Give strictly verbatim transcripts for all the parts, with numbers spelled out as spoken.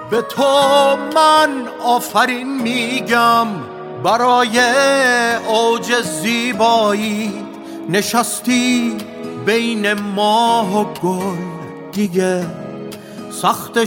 به تو من آفرین میگم برای اوج زیبایی. نشستی بین ماه و گل دیگه سخت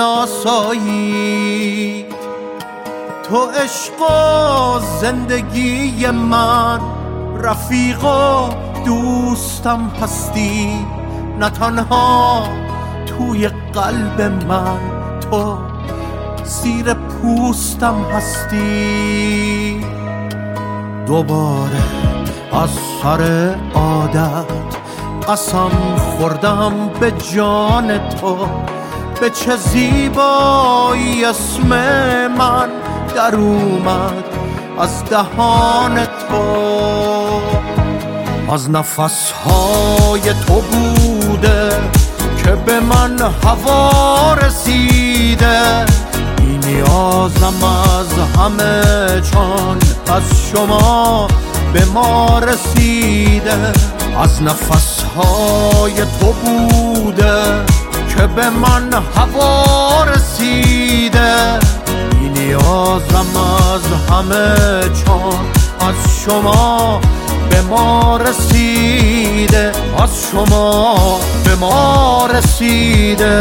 شناسایی. تو عشق و زندگی من، رفیق و دوستم هستی. نه تنها توی قلب من، تو زیر پوستم هستی. دوباره از سر عادت قسم خوردم به جان تو. به چه زیبایی اسم من در اومد از دهان تو. از نفسهای تو بوده که به من هوا رسیده. بی نیازم از همه چون از شما به ما رسیده. از نفسهای تو بوده که به من هوا رسیده. بی نیازم از همه چون از شما به ما رسیده. از شما به ما رسیده.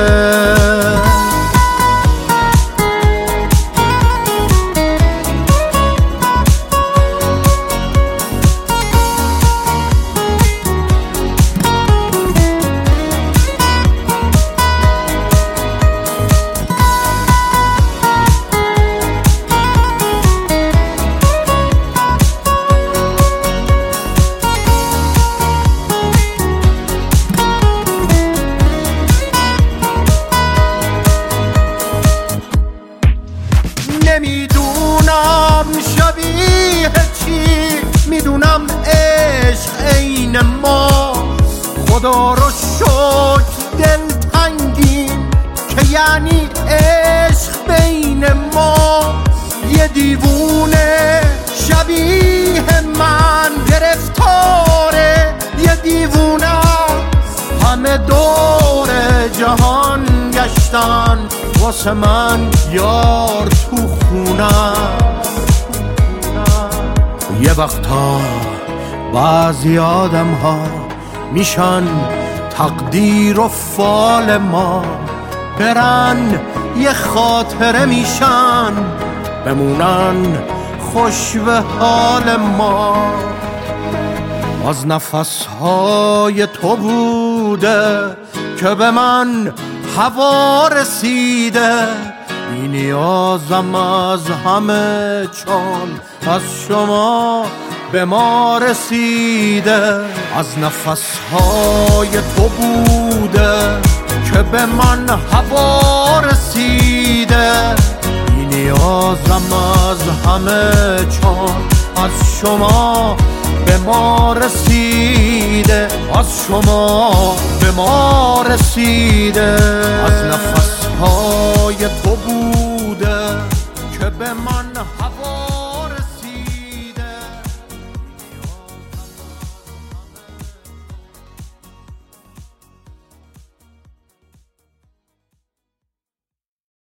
نمیدونم شبیه چی، میدونم عشق عین ماست. خدا رو شکر دل تنگین که یعنی عشق بین ماست. یه دیوونه شبیه من گرفتاره، یه دیوونه همه دور جهان گشتن واسه من یار تو خونم. یه وقتا بعضی آدم ها میشن تقدیر و فال ما، برن یه خاطره میشن بمونن خوش به حال ما. از نفسهای تو بوده که به من هوا رسیده. بی نیازم از همه چون از شما به ما رسیده. از نفسهای تو بوده که به من هوا رسیده. بی نیازم از همه چون از شما به ما رسیده. از شما به ما رسیده. از نفس